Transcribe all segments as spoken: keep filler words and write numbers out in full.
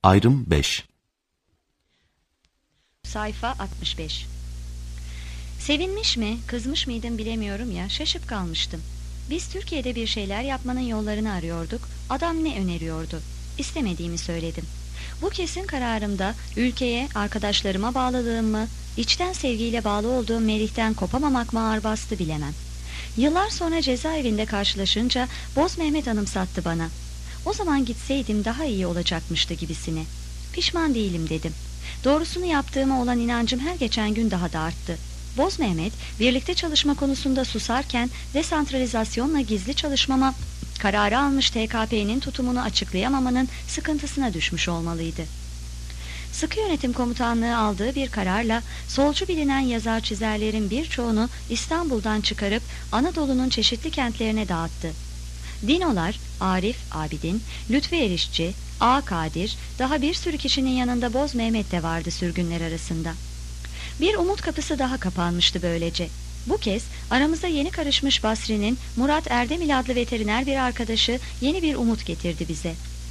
Ayrım beş. Sayfa altmış beş. Sevinmiş mi, kızmış mıydım bilemiyorum ya, şaşıp kalmıştım. Biz Türkiye'de bir şeyler yapmanın yollarını arıyorduk, adam ne öneriyordu? İstemediğimi söyledim. Bu kesin kararımda ülkeye, arkadaşlarıma bağlılığımı, içten sevgiyle bağlı olduğum Melih'ten kopamamak mı ağır bastı bilemem. Yıllar sonra cezaevinde karşılaşınca Boz Mehmet anımsattı bana. O zaman gitseydim daha iyi olacakmıştı gibisine. Pişman değilim dedim. Doğrusunu yaptığıma olan inancım her geçen gün daha da arttı. Boz Mehmet, birlikte çalışma konusunda susarken desantralizasyonla gizli çalışmama kararı almış T K P'nin tutumunu açıklayamamanın sıkıntısına düşmüş olmalıydı. Sıkı Yönetim Komutanlığı aldığı bir kararla solcu bilinen yazar çizerlerin birçoğunu İstanbul'dan çıkarıp Anadolu'nun çeşitli kentlerine dağıttı. Dinolar, Arif Abidin, Lütfi Erişçi, A. Kadir, daha bir sürü kişinin yanında Boz Mehmet de vardı sürgünler arasında. Bir umut kapısı daha kapanmıştı böylece. Bu kez aramıza yeni karışmış Basri'nin Murat Erdemil adlı veteriner bir arkadaşı yeni bir umut getirdi bize.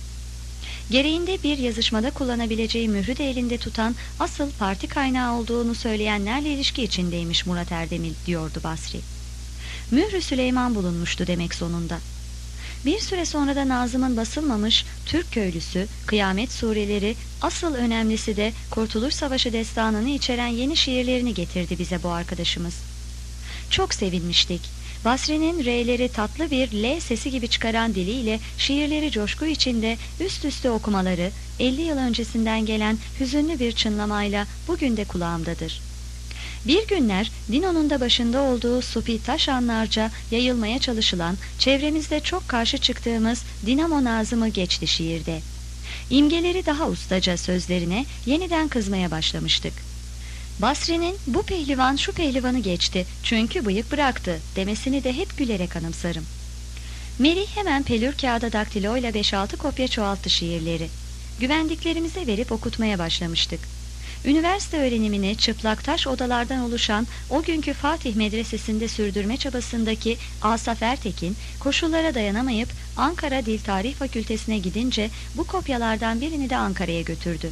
Gereğinde bir yazışmada kullanabileceği mührü de elinde tutan, asıl parti kaynağı olduğunu söyleyenlerle ilişki içindeymiş Murat Erdemil, diyordu Basri. Mührü Süleyman bulunmuştu demek sonunda. Bir süre sonra da Nazım'ın basılmamış Türk Köylüsü, Kıyamet Sureleri, asıl önemlisi de Kurtuluş Savaşı destanını içeren yeni şiirlerini getirdi bize bu arkadaşımız. Çok sevinmiştik. Basri'nin R'leri tatlı bir L sesi gibi çıkaran diliyle şiirleri coşku içinde üst üste okumaları, elli yıl öncesinden gelen hüzünlü bir çınlamayla bugün de kulağımdadır. Bir günler Dino'nun da başında olduğu sufi taş anlarca yayılmaya çalışılan, çevremizde çok karşı çıktığımız Dinamo Nazım'ı geçti şiirde. İmgeleri daha ustaca sözlerine yeniden kızmaya başlamıştık. Basri'nin bu pehlivan şu pehlivanı geçti çünkü bıyık bıraktı demesini de hep gülerek anımsarım. Melih hemen pelür kağıda daktiloyla beş altı kopya çoğalttı şiirleri. Güvendiklerimize verip okutmaya başlamıştık. Üniversite öğrenimini çıplak taş odalardan oluşan o günkü Fatih Medresesi'nde sürdürme çabasındaki Asaf Ertekin, koşullara dayanamayıp Ankara Dil Tarih Fakültesine gidince bu kopyalardan birini de Ankara'ya götürdü.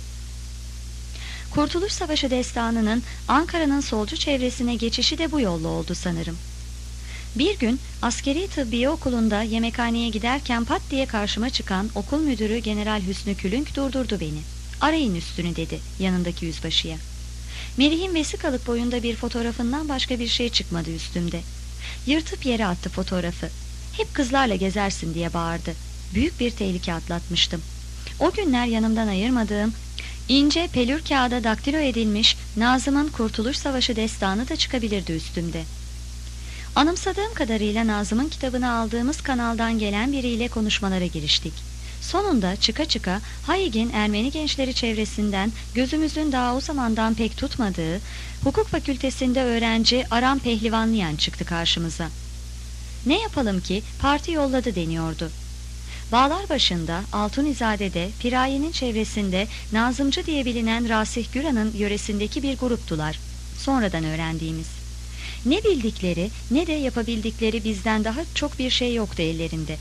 Kurtuluş Savaşı destanının Ankara'nın solcu çevresine geçişi de bu yolla oldu sanırım. Bir gün askeri tıbbiye okulunda yemekhaneye giderken pat diye karşıma çıkan okul müdürü General Hüsnü Külünk durdurdu beni. "Arayın üstünü," dedi yanındaki yüzbaşıya. Melih'in vesikalık boyunda bir fotoğrafından başka bir şey çıkmadı üstümde. Yırtıp yere attı fotoğrafı. "Hep kızlarla gezersin," diye bağırdı. Büyük bir tehlike atlatmıştım. O günler yanımdan ayırmadığım ince pelür kağıda daktilo edilmiş Nazım'ın Kurtuluş Savaşı destanı da çıkabilirdi üstümde. Anımsadığım kadarıyla Nazım'ın kitabını aldığımız kanaldan gelen biriyle konuşmalara giriştik. Sonunda çıka çıka Haig'in Ermeni gençleri çevresinden gözümüzün daha o zamandan pek tutmadığı hukuk fakültesinde öğrenci Aram Pehlivanlıyan çıktı karşımıza. Ne yapalım ki parti yolladı deniyordu. Bağlar başında Altunizade'de Piraye'nin çevresinde Nazımcı diye bilinen Rasih Güran'ın yöresindeki bir gruptular. Sonradan öğrendiğimiz. Ne bildikleri ne de yapabildikleri bizden daha çok bir şey yoktu ellerinde.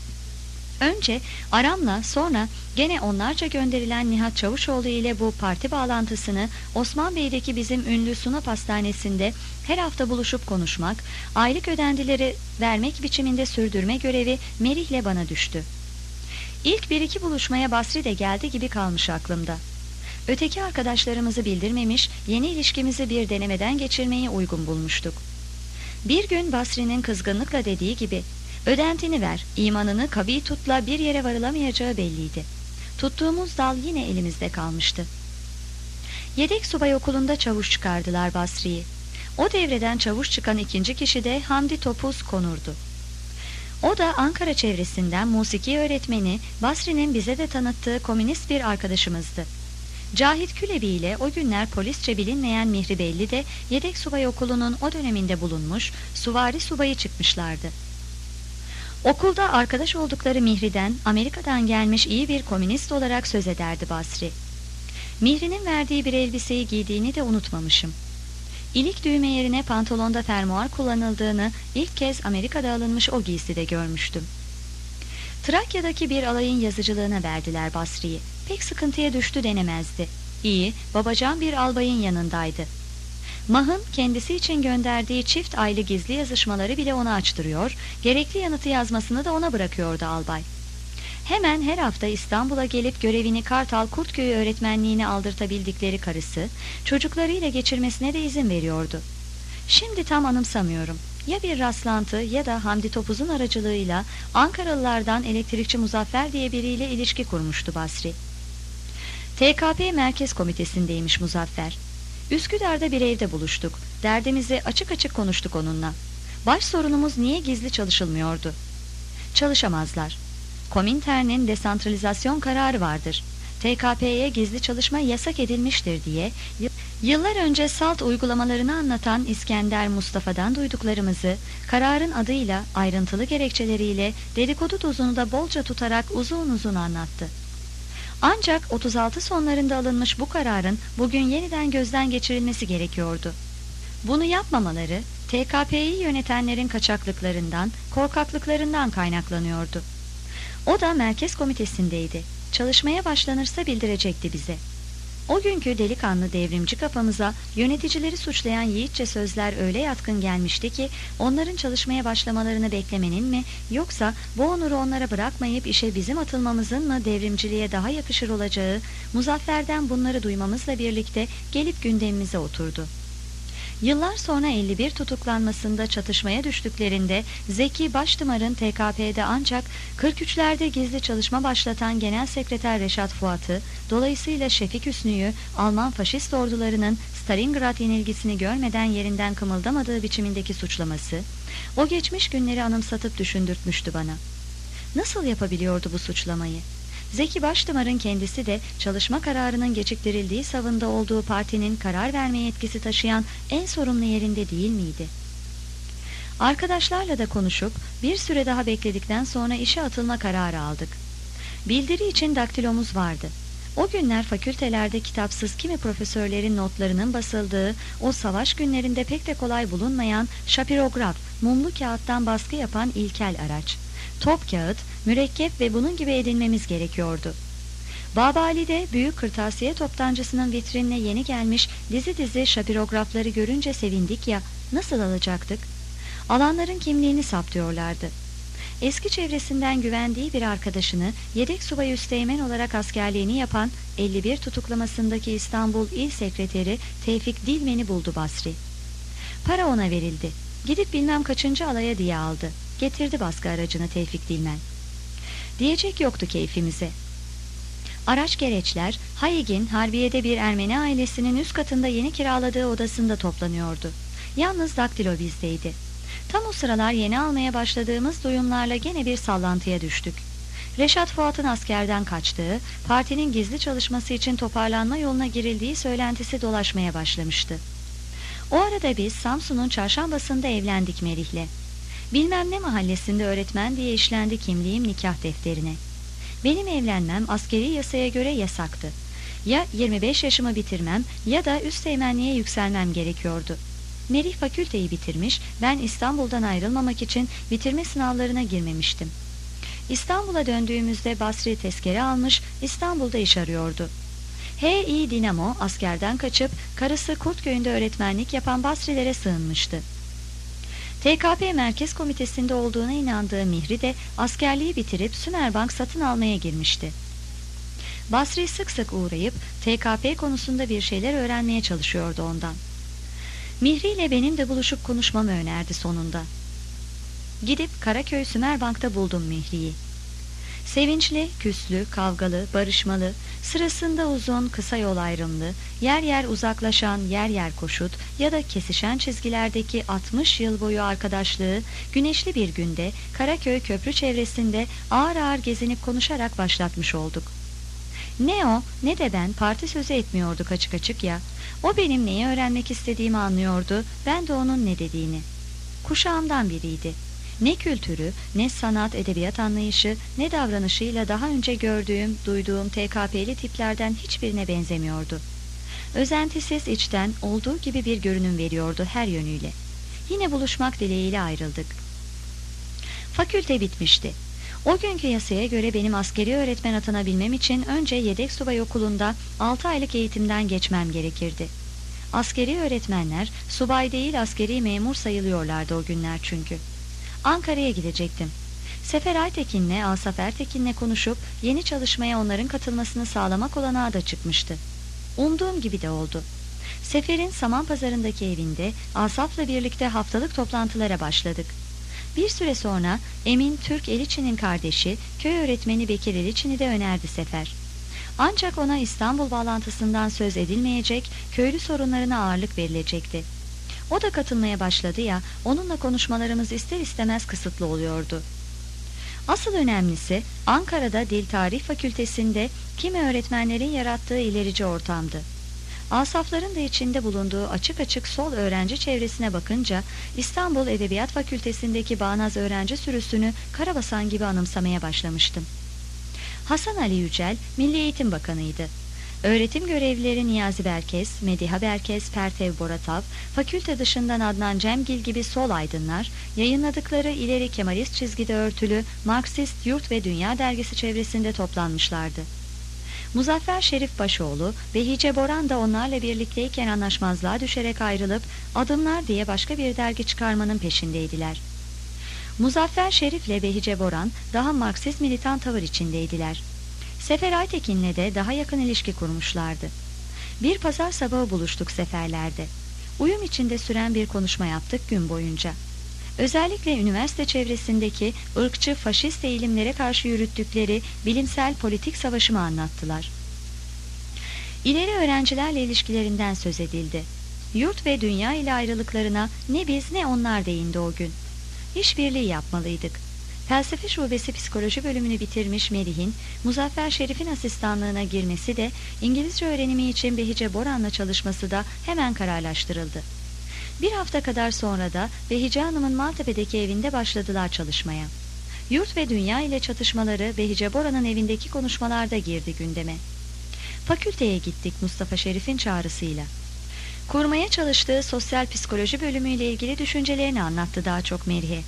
Önce Aram'la sonra gene onlarca gönderilen Nihat Çavuşoğlu ile bu parti bağlantısını Osman Bey'deki bizim ünlü Sunap Hastanesi'nde her hafta buluşup konuşmak, aylık ödendileri vermek biçiminde sürdürme görevi Melih'le bana düştü. İlk bir iki buluşmaya Basri de geldi gibi kalmış aklımda. Öteki arkadaşlarımızı bildirmemiş, yeni ilişkimizi bir denemeden geçirmeyi uygun bulmuştuk. Bir gün Basri'nin kızgınlıkla dediği gibi, "Ödentini ver, imanını kavi tutla bir yere varılamayacağı belliydi." Tuttuğumuz dal yine elimizde kalmıştı. Yedek subay okulunda çavuş çıkardılar Basri'yi. O devreden çavuş çıkan ikinci kişi de Hamdi Topuz Konur'du. O da Ankara çevresinden musiki öğretmeni, Basri'nin bize de tanıttığı komünist bir arkadaşımızdı. Cahit Külebi ile o günler polisçe bilinmeyen Mihri Belli de yedek subay okulunun o döneminde bulunmuş suvari subayı çıkmışlardı. Okulda arkadaş oldukları Mihri'den, Amerika'dan gelmiş iyi bir komünist olarak söz ederdi Basri. Mihri'nin verdiği bir elbiseyi giydiğini de unutmamışım. İlik düğme yerine pantolonda fermuar kullanıldığını ilk kez Amerika'da alınmış o giyside görmüştüm. Trakya'daki bir alayın yazıcılığına verdiler Basri'yi. pek sıkıntıya düştü denemezdi. İyi, babacan bir albayın yanındaydı. Mah'ın kendisi için gönderdiği çift aylı gizli yazışmaları bile ona açtırıyor, gerekli yanıtı yazmasını da ona bırakıyordu albay. Hemen her hafta İstanbul'a gelip görevini Kartal Kurtköy'ü öğretmenliğine aldırtabildikleri karısı, çocuklarıyla geçirmesine de izin veriyordu. Şimdi tam anımsamıyorum. Ya bir rastlantı ya da Hamdi Topuz'un aracılığıyla Ankaralılardan elektrikçi Muzaffer diye biriyle ilişki kurmuştu Basri. T K P Merkez Komitesi'ndeymiş Muzaffer. Üsküdar'da bir evde buluştuk. Derdimizi açık açık konuştuk onunla. Baş sorunumuz niye gizli çalışılmıyordu? Çalışamazlar. Komintern'in desantralizasyon kararı vardır. T K P'ye gizli çalışma yasak edilmiştir diye yıllar önce salt uygulamalarını anlatan İskender Mustafa'dan duyduklarımızı kararın adıyla, ayrıntılı gerekçeleriyle, dedikodu dozunu da bolca tutarak uzun uzun anlattı. Ancak otuz altı sonlarında alınmış bu kararın bugün yeniden gözden geçirilmesi gerekiyordu. Bunu yapmamaları T K P'yi yönetenlerin kaçaklıklarından, korkaklıklarından kaynaklanıyordu. O da merkez komitesindeydi. Çalışmaya başlanırsa bildirecekti bize. O günkü delikanlı devrimci kafamıza yöneticileri suçlayan yiğitçe sözler öyle yatkın gelmişti ki onların çalışmaya başlamalarını beklemenin mi yoksa bu onuru onlara bırakmayıp işe bizim atılmamızın mı devrimciliğe daha yakışır olacağı Muzaffer'den bunları duymamızla birlikte gelip gündemimize oturdu. Yıllar sonra elli bir tutuklanmasında çatışmaya düştüklerinde Zeki Baştımar'ın T K P'de ancak kırk üçlerde gizli çalışma başlatan Genel Sekreter Reşat Fuat'ı, dolayısıyla Şefik Hüsnü'yü Alman faşist ordularının Stalingrad yenilgisini görmeden yerinden kımıldamadığı biçimindeki suçlaması, o geçmiş günleri anımsatıp düşündürtmüştü bana. Nasıl yapabiliyordu bu suçlamayı? Zeki Baştımar'ın kendisi de çalışma kararının geciktirildiği savında olduğu partinin karar verme yetkisi taşıyan en sorumlu yerinde değil miydi? Arkadaşlarla da konuşup bir süre daha bekledikten sonra işe atılma kararı aldık. Bildiri için daktilomuz vardı. O günler fakültelerde kitapsız kimi profesörlerin notlarının basıldığı, o savaş günlerinde pek de kolay bulunmayan şapirograf, mumlu kağıttan baskı yapan ilkel araç. Top kağıt, mürekkep ve bunun gibi edinmemiz gerekiyordu. Babali'de büyük kırtasiye toptancısının vitrinine yeni gelmiş dizi dizi şapirografları görünce sevindik ya, nasıl alacaktık? Alanların kimliğini saptıyorlardı. Eski çevresinden güvendiği bir arkadaşını yedek subay üsteğmen olarak askerliğini yapan elli bir tutuklamasındaki İstanbul İl Sekreteri Tevfik Dilmen'i buldu Basri. Para ona verildi. Gidip bilmem kaçıncı alaya diye aldı. Getirdi baskı aracını Tevfik Dilmen. Diyecek yoktu keyfimize. Araç gereçler Hayig'in Harbiye'de bir Ermeni ailesinin üst katında yeni kiraladığı odasında toplanıyordu. Yalnız daktilo bizdeydi. Tam o sıralar yeni almaya başladığımız duyumlarla gene bir sallantıya düştük. Reşat Fuat'ın askerden kaçtığı, partinin gizli çalışması için toparlanma yoluna girildiği söylentisi dolaşmaya başlamıştı. O arada biz Samsun'un çarşambasında evlendik Merih'le. Bilmem ne mahallesinde öğretmen diye işlendi kimliğim nikah defterine. Benim evlenmem askeri yasaya göre yasaktı. Ya yirmi beş yaşımı bitirmem ya da üsteğmenliğe yükselmem gerekiyordu. Merih fakülteyi bitirmiş, ben İstanbul'dan ayrılmamak için bitirme sınavlarına girmemiştim. İstanbul'a döndüğümüzde Basri tezkere almış, İstanbul'da iş arıyordu. H İ Dinamo askerden kaçıp karısı Kurtköy'ünde öğretmenlik yapan Basrilere sığınmıştı. T K P Merkez Komitesi'nde olduğuna inandığı Mihri de askerliği bitirip Sümerbank satın almaya girmişti. Basri sık sık uğrayıp T K P konusunda bir şeyler öğrenmeye çalışıyordu ondan. Mihri ile benim de buluşup konuşmamı önerdi sonunda. Gidip Karaköy Sümerbank'ta buldum Mihri'yi. Sevinçli, küslü, kavgalı, barışmalı, sırasında uzun, kısa yol ayrımlı, yer yer uzaklaşan, yer yer koşut ya da kesişen çizgilerdeki altmış yıl boyu arkadaşlığı güneşli bir günde Karaköy köprü çevresinde ağır ağır gezinip konuşarak başlatmış olduk. Ne o ne de ben parti sözü etmiyorduk açık açık ya. O benim neyi öğrenmek istediğimi anlıyordu, ben de onun ne dediğini. Kuşağımdan biriydi. Ne kültürü, ne sanat, edebiyat anlayışı, ne davranışıyla daha önce gördüğüm, duyduğum T K P'li tiplerden hiçbirine benzemiyordu. Özentisiz içten, olduğu gibi bir görünüm veriyordu her yönüyle. Yine buluşmak dileğiyle ayrıldık. Fakülte bitmişti. O günkü yasaya göre benim askeri öğretmen atanabilmem için önce yedek subay okulunda altı aylık eğitimden geçmem gerekirdi. Askeri öğretmenler subay değil askeri memur sayılıyorlardı o günler çünkü. Ankara'ya gidecektim. Sefer Aytekin'le Asaf Ertekin'le konuşup yeni çalışmaya onların katılmasını sağlamak olanağı da çıkmıştı. Umduğum gibi de oldu. Sefer'in Samanpazarı'ndaki evinde Asaf'la birlikte haftalık toplantılara başladık. Bir süre sonra Emin Türk Eliçi'nin kardeşi, köy öğretmeni Bekir Eliçi'ni de önerdi Sefer. Ancak ona İstanbul bağlantısından söz edilmeyecek, köylü sorunlarına ağırlık verilecekti. O da katılmaya başladı ya, onunla konuşmalarımız ister istemez kısıtlı oluyordu. Asıl önemlisi Ankara'da Dil Tarih Fakültesinde kimi öğretmenlerin yarattığı ilerici ortamdı. Asafların da içinde bulunduğu açık açık sol öğrenci çevresine bakınca İstanbul Edebiyat Fakültesindeki bağnaz öğrenci sürüsünü karabasan gibi anımsamaya başlamıştım. Hasan Ali Yücel Milli Eğitim Bakanıydı. Öğretim görevlileri Niyazi Berkes, Mediha Berkes, Pertev Boratav, fakülte dışından Adnan Cemgil gibi sol aydınlar, yayınladıkları ileri Kemalist çizgide örtülü Marksist Yurt ve Dünya dergisi çevresinde toplanmışlardı. Muzaffer Şerif Başoğlu, Behice Boran da onlarla birlikteyken anlaşmazlığa düşerek ayrılıp Adımlar diye başka bir dergi çıkarmanın peşindeydiler. Muzaffer Şerif ile Behice Boran daha Marksist militan tavır içindeydiler. Sefer Aytekin'le de daha yakın ilişki kurmuşlardı. Bir pazar sabahı buluştuk Seferler'de. Uyum içinde süren bir konuşma yaptık gün boyunca. Özellikle üniversite çevresindeki ırkçı faşist eğilimlere karşı yürüttükleri bilimsel politik savaşımı anlattılar. İleri öğrencilerle ilişkilerinden söz edildi. Yurt ve dünya ile ayrılıklarına ne biz ne onlar değindi o gün. İşbirliği yapmalıydık. Felsefe şubesi psikoloji bölümünü bitirmiş Merih'in Muzaffer Şerif'in asistanlığına girmesi de İngilizce öğrenimi için Behice Boran'la çalışması da hemen kararlaştırıldı. Bir hafta kadar sonra da Behice Hanım'ın Maltepe'deki evinde başladılar çalışmaya. Yurt ve dünya ile çatışmaları Behice Boran'ın evindeki konuşmalarda girdi gündeme. Fakülteye gittik Mustafa Şerif'in çağrısıyla. Kurmaya çalıştığı sosyal psikoloji bölümüyle ilgili düşüncelerini anlattı daha çok Merih'e.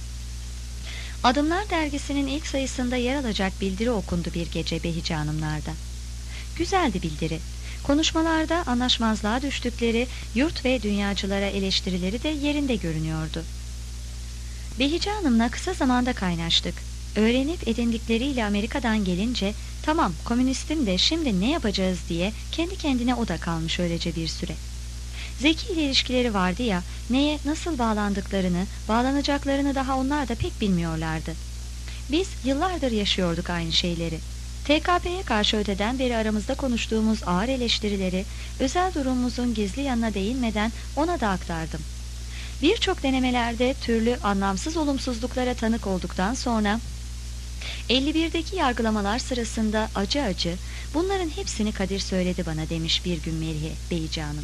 Adımlar dergisinin ilk sayısında yer alacak bildiri okundu bir gece Behice Hanımlarda. Güzeldi bildiri. Konuşmalarda anlaşmazlığa düştükleri yurt ve dünyacılara eleştirileri de yerinde görünüyordu. Behice Hanım'la kısa zamanda kaynaştık. Öğrenip edindikleriyle Amerika'dan gelince tamam komünistim de şimdi ne yapacağız diye kendi kendine o da kalmış öylece bir süre. Zeki ile ilişkileri vardı ya, neye nasıl bağlandıklarını, bağlanacaklarını daha onlar da pek bilmiyorlardı. Biz yıllardır yaşıyorduk aynı şeyleri. T K P'ye karşı öteden beri aramızda konuştuğumuz ağır eleştirileri, özel durumumuzun gizli yanına değinmeden ona da aktardım. Birçok denemelerde türlü anlamsız olumsuzluklara tanık olduktan sonra, elli birdeki yargılamalar sırasında acı acı, bunların hepsini Kadir söyledi bana demiş bir gün Merih'e Behice Hanım.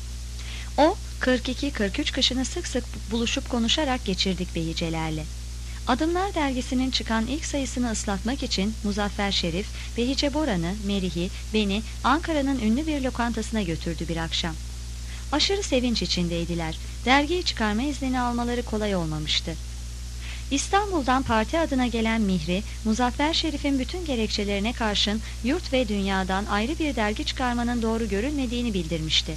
O, kırk iki kırk üç kışını sık sık buluşup konuşarak geçirdik Behicelerle. Adımlar dergisinin çıkan ilk sayısını ıslatmak için Muzaffer Şerif, Behice Boran'ı, Merih'i, beni Ankara'nın ünlü bir lokantasına götürdü bir akşam. Aşırı sevinç içindeydiler. Dergiyi çıkarma iznini almaları kolay olmamıştı. İstanbul'dan parti adına gelen Mihri, Muzaffer Şerif'in bütün gerekçelerine karşın yurt ve dünyadan ayrı bir dergi çıkarmanın doğru görülmediğini bildirmişti.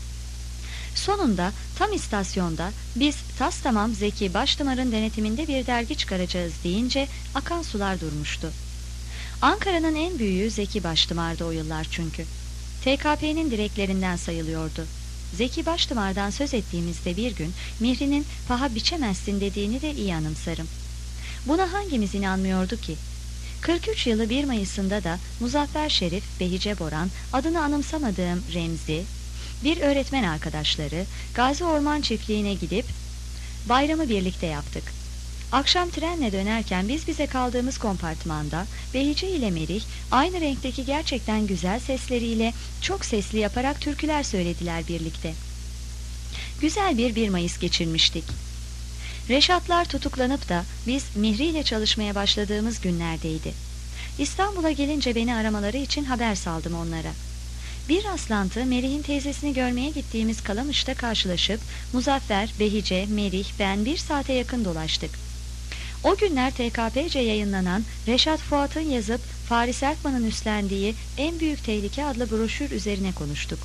Sonunda tam istasyonda biz tas tamam Zeki Baştımar'ın denetiminde bir dergi çıkaracağız deyince akan sular durmuştu. Ankara'nın en büyüğü Zeki Baştımar'dı o yıllar çünkü. T K P'nin direklerinden sayılıyordu. Zeki Baştımar'dan söz ettiğimizde bir gün Mihri'nin paha biçemezsin dediğini de iyi anımsarım. Buna hangimiz inanmıyordu ki? kırk üç yılı bir Mayıs'ında da Muzaffer Şerif, Behice Boran, adını anımsamadığım Remzi, bir öğretmen arkadaşları Gazi Orman Çiftliği'ne gidip bayramı birlikte yaptık. Akşam trenle dönerken biz bize kaldığımız kompartmanda Behice ile Merih aynı renkteki gerçekten güzel sesleriyle çok sesli yaparak türküler söylediler birlikte. Güzel bir bir Mayıs geçirmiştik. Reşatlar tutuklanıp da biz Mihri ile çalışmaya başladığımız günlerdeydi. İstanbul'a gelince beni aramaları için haber saldım onlara. Bir rastlantı Merih'in teyzesini görmeye gittiğimiz Kalamış'ta karşılaşıp Muzaffer, Behice, Merih, ben bir saate yakın dolaştık. O günler T K P C yayınlanan Reşat Fuat'ın yazıp Faris Erkman'ın üstlendiği En Büyük Tehlike adlı broşür üzerine konuştuk.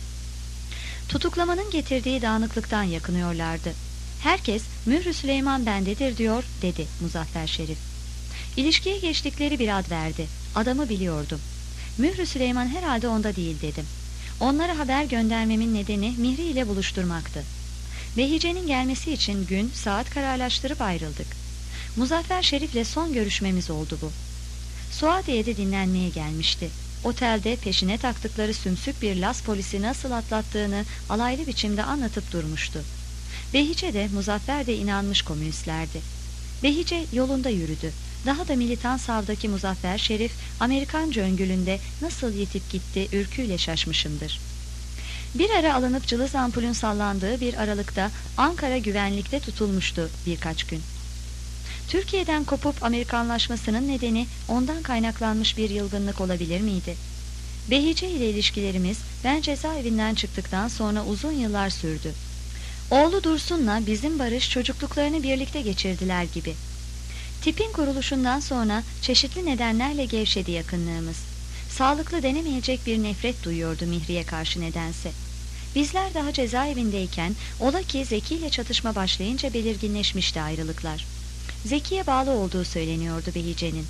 Tutuklamanın getirdiği dağınıklıktan yakınıyorlardı. Herkes Mührü Süleyman bendedir diyor, dedi Muzaffer Şerif. İlişkiye geçtikleri bir ad verdi. Adamı biliyordum. Mührü Süleyman herhalde onda değil, dedim. Onlara haber göndermemin nedeni Mihri ile buluşturmaktı. Behice'nin gelmesi için gün, saat kararlaştırıp ayrıldık. Muzaffer Şerif'le son görüşmemiz oldu bu. Suadiye'de dinlenmeye gelmişti. Otelde peşine taktıkları sümsük bir Las polisi nasıl atlattığını alaylı biçimde anlatıp durmuştu. Behice de Muzaffer de inanmış komünistlerdi. Behice yolunda yürüdü. Daha da militan savdaki Muzaffer Şerif, Amerikanca öngülünde nasıl yitip gitti ürküyle şaşmışımdır. Bir ara alınıp cılız ampulün sallandığı bir aralıkta Ankara güvenlikte tutulmuştu birkaç gün. Türkiye'den kopup Amerikanlaşmasının nedeni ondan kaynaklanmış bir yılgınlık olabilir miydi? Behice ile ilişkilerimiz ben cezaevinden çıktıktan sonra uzun yıllar sürdü. Oğlu Dursun'la bizim Barış çocukluklarını birlikte geçirdiler gibi. Tipin kuruluşundan sonra çeşitli nedenlerle gevşedi yakınlığımız. Sağlıklı denemeyecek bir nefret duyuyordu Mihri'ye karşı nedense. Bizler daha cezaevindeyken ola ki Zeki ile çatışma başlayınca belirginleşmişti ayrılıklar. Zeki'ye bağlı olduğu söyleniyordu Behice'nin.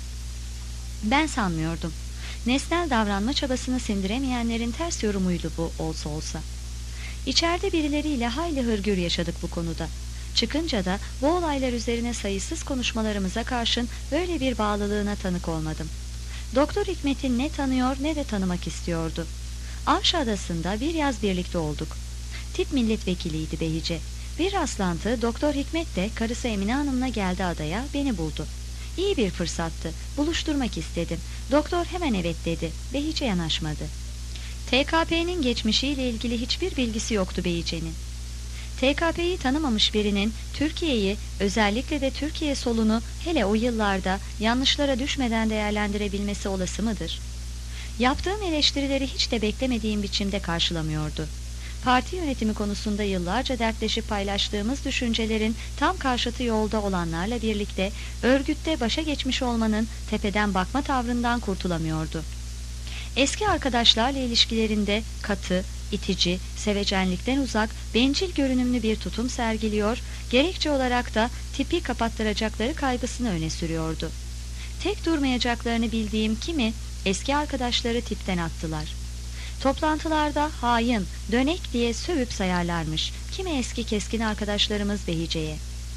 Ben sanmıyordum. Nesnel davranma çabasını sindiremeyenlerin ters yorumuydu bu, olsa olsa. İçeride birileriyle hayli hırgür yaşadık bu konuda. Çıkınca da bu olaylar üzerine sayısız konuşmalarımıza karşın böyle bir bağlılığına tanık olmadım. Doktor Hikmet'i ne tanıyor ne de tanımak istiyordu. Avşa Adası'nda bir yaz birlikte olduk. Tip milletvekiliydi Behice. Bir rastlantı Doktor Hikmet de karısı Emine Hanım'la geldi adaya, beni buldu. İyi bir fırsattı. Buluşturmak istedim. Doktor hemen evet dedi. Behice yanaşmadı. T K P'nin geçmişiyle ilgili hiçbir bilgisi yoktu Behice'nin. T K P'yi tanımamış birinin Türkiye'yi, özellikle de Türkiye solunu hele o yıllarda yanlışlara düşmeden değerlendirebilmesi olası mıdır? Yaptığım eleştirileri hiç de beklemediğim biçimde karşılamıyordu. Parti yönetimi konusunda yıllarca dertleşip paylaştığımız düşüncelerin tam karşıtı yolda olanlarla birlikte örgütte başa geçmiş olmanın tepeden bakma tavrından kurtulamıyordu. Eski arkadaşlarla ilişkilerinde katı, itici, sevecenlikten uzak, bencil görünümlü bir tutum sergiliyor, gerekçe olarak da tipi kapattıracakları kaygısını öne sürüyordu. Tek durmayacaklarını bildiğim kimi eski arkadaşları tipten attılar. Toplantılarda hain, dönek diye sövüp sayarlarmış kimi eski keskin arkadaşlarımız Behice'ye.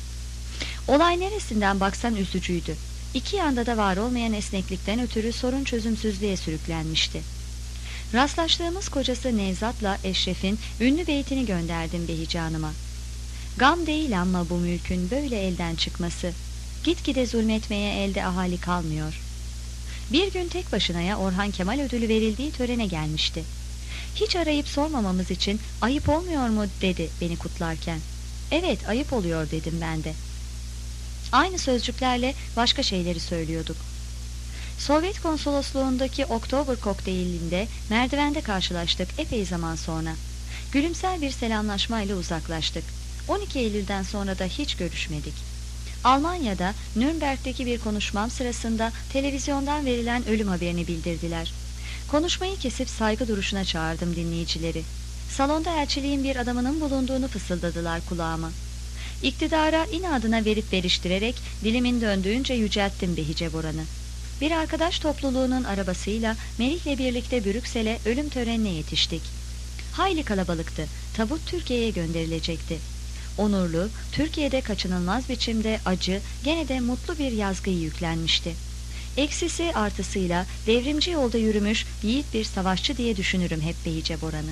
Olay neresinden baksan üzücüydü. İki yanda da var olmayan esneklikten ötürü sorun çözümsüzlüğe sürüklenmişti. Rastlaştığımız kocası Nevzat'la Eşref'in ünlü beytini gönderdim Behice Hanım'a. Gam değil ama bu mülkün böyle elden çıkması. Gitgide zulmetmeye elde ahali kalmıyor. Bir gün tek başınaya Orhan Kemal ödülü verildiği törene gelmişti. Hiç arayıp sormamamız için ayıp olmuyor mu dedi beni kutlarken. Evet, ayıp oluyor dedim ben de. Aynı sözcüklerle başka şeyleri söylüyorduk. Sovyet konsolosluğundaki Oktober kokteylinde merdivende karşılaştık epey zaman sonra. Gülümser bir selamlaşmayla uzaklaştık. on iki Eylül'den sonra da hiç görüşmedik. Almanya'da Nürnberg'deki bir konuşmam sırasında televizyondan verilen ölüm haberini bildirdiler. Konuşmayı kesip saygı duruşuna çağırdım dinleyicileri. Salonda elçiliğin bir adamının bulunduğunu fısıldadılar kulağıma. İktidara inadına verip veriştirerek dilimin döndüğünce yücelttim Behice Boran'ı. Bir arkadaş topluluğunun arabasıyla Melih'le birlikte Brüksel'e ölüm törenine yetiştik. Hayli kalabalıktı. Tabut Türkiye'ye gönderilecekti. Onurlu, Türkiye'de kaçınılmaz biçimde acı, gene de mutlu bir yazgıyı yüklenmişti. Eksisi artısıyla devrimci yolda yürümüş yiğit bir savaşçı diye düşünürüm hep Behice Boran'ı.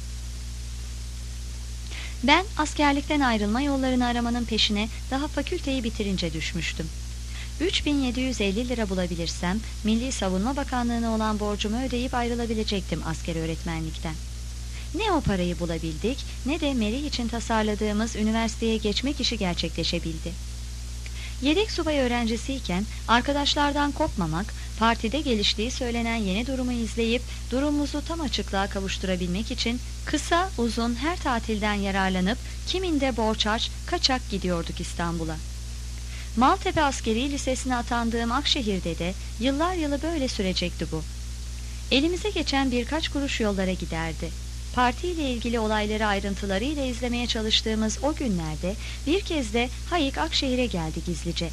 Ben askerlikten ayrılma yollarını aramanın peşine daha fakülteyi bitirince düşmüştüm. üç bin yedi yüz elli lira bulabilirsem Milli Savunma Bakanlığı'na olan borcumu ödeyip ayrılabilecektim asker öğretmenlikten. Ne o parayı bulabildik ne de Melih için tasarladığımız üniversiteye geçmek işi gerçekleşebildi. Yedek subay öğrencisiyken arkadaşlardan kopmamak, partide geliştiği söylenen yeni durumu izleyip durumumuzu tam açıklığa kavuşturabilmek için kısa uzun her tatilden yararlanıp kiminde borç harç kaçak gidiyorduk İstanbul'a. Maltepe Askeri Lisesi'ne atandığım Akşehir'de de yıllar yılı böyle sürecekti bu. Elimize geçen birkaç kuruş yollara giderdi. Partiyle ilgili olayları ayrıntılarıyla izlemeye çalıştığımız o günlerde bir kez de Hayık Akşehir'e geldi gizlice.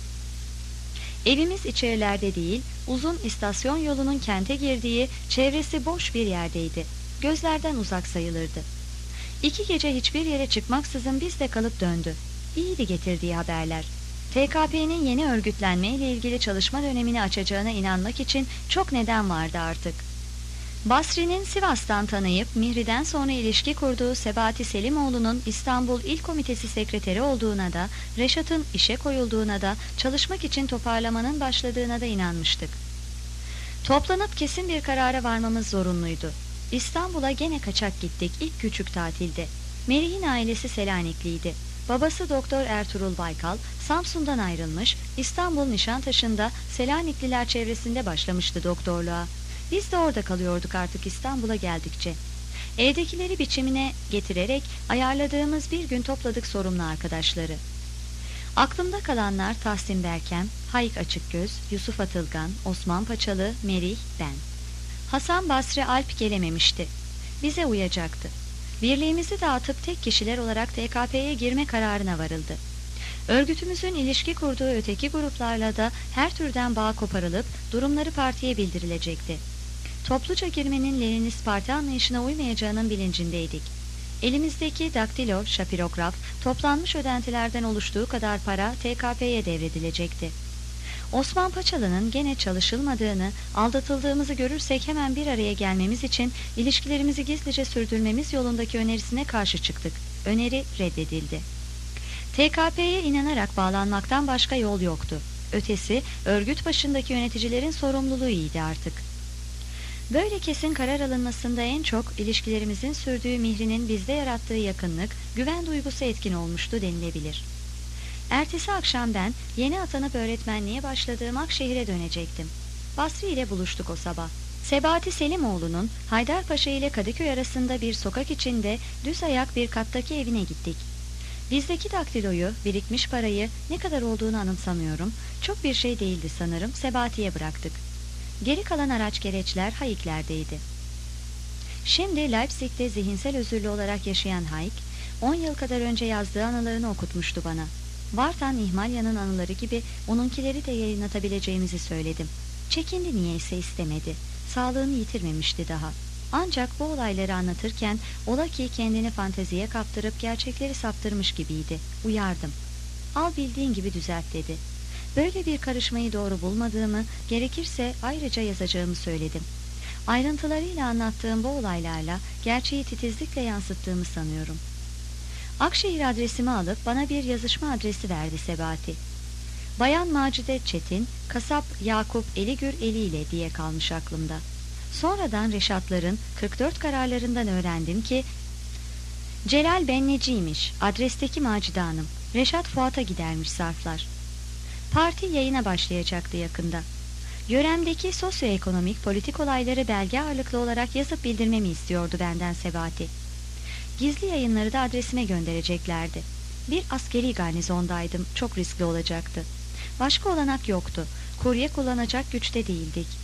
Evimiz içerilerde değil, uzun istasyon yolunun kente girdiği, çevresi boş bir yerdeydi. Gözlerden uzak sayılırdı. İki gece hiçbir yere çıkmaksızın bizde kalıp döndü. İyiydi getirdiği haberler. T K P'nin yeni örgütlenme ile ilgili çalışma dönemini açacağına inanmak için çok neden vardı artık. Basri'nin Sivas'tan tanıyıp Mihri'den sonra ilişki kurduğu Sebati Selimoğlu'nun İstanbul İl Komitesi sekreteri olduğuna da, Reşat'ın işe koyulduğuna da, çalışmak için toparlamanın başladığına da inanmıştık. Toplanıp kesin bir karara varmamız zorunluydu. İstanbul'a gene kaçak gittik ilk küçük tatilde. Merih'in ailesi Selanikliydi. Babası Doktor Ertuğrul Baykal, Samsun'dan ayrılmış, İstanbul Nişantaşı'nda Selanikliler çevresinde başlamıştı doktorluğa. Biz de orada kalıyorduk artık İstanbul'a geldikçe. Evdekileri biçimine getirerek ayarladığımız bir gün topladık sorumlu arkadaşları. Aklımda kalanlar Tahsin Berkem, Hayk Açıkgöz, Yusuf Atılgan, Osman Paçalı, Merih, ben. Hasan Basri Alp gelememişti. Bize uyacaktı. Birliğimizi dağıtıp tek kişiler olarak T K P'ye girme kararına varıldı. Örgütümüzün ilişki kurduğu öteki gruplarla da her türden bağ koparılıp durumları partiye bildirilecekti. Topluca girmenin Leninist parti anlayışına uymayacağının bilincindeydik. Elimizdeki daktilo, şapirograf, toplanmış ödentilerden oluştuğu kadar para T K P'ye devredilecekti. Osman Paçalı'nın gene çalışılmadığını, aldatıldığımızı görürsek hemen bir araya gelmemiz için ilişkilerimizi gizlice sürdürmemiz yolundaki önerisine karşı çıktık. Öneri reddedildi. T K P'ye inanarak bağlanmaktan başka yol yoktu. Ötesi, örgüt başındaki yöneticilerin sorumluluğuydu artık. Böyle kesin karar alınmasında en çok ilişkilerimizin sürdüğü Mihri'nin bizde yarattığı yakınlık, güven duygusu etkin olmuştu denilebilir. Ertesi akşam ben yeni atanıp öğretmenliğe başladığım Akşehir'e dönecektim. Basri ile buluştuk o sabah. Sebati Selimoğlu'nun Haydarpaşa ile Kadıköy arasında bir sokak içinde düz ayak bir kattaki evine gittik. Bizdeki daktiloyu, birikmiş parayı ne kadar olduğunu anımsamıyorum, çok bir şey değildi sanırım, Sebati'ye bıraktık. Geri kalan araç gereçler Hayik'lerdeydi. Şimdi Leipzig'te zihinsel özürlü olarak yaşayan Hayik, on yıl kadar önce yazdığı anılarını okutmuştu bana. Vartan İhmalya'nın anıları gibi onunkileri de yayınlatabileceğimizi söyledim. Çekindi niyeyse istemedi. Sağlığını yitirmemişti daha. Ancak bu olayları anlatırken ola ki kendini fanteziye kaptırıp gerçekleri saptırmış gibiydi. Uyardım. Al bildiğin gibi düzelt dedi. Böyle bir karışmayı doğru bulmadığımı, gerekirse ayrıca yazacağımı söyledim. Ayrıntılarıyla anlattığım bu olaylarla gerçeği titizlikle yansıttığımı sanıyorum. Akşehir adresimi alıp bana bir yazışma adresi verdi Sebati. Bayan Macide Çetin, kasap Yakup Eligür eliyle diye kalmış aklımda. Sonradan Reşatların kırk dört kararlarından öğrendim ki Celal Benneci'ymiş, adresteki Macide Hanım. Reşat Fuat'a gidermiş zarflar. Parti yayına başlayacaktı yakında. Yöremdeki sosyoekonomik politik olayları belge ağırlıklı olarak yazıp bildirmemi istiyordu benden Sebati. Gizli yayınları da adresime göndereceklerdi. Bir askeri garnizondaydım, çok riskli olacaktı. Başka olanak yoktu. Kurye kullanacak güçte değildik.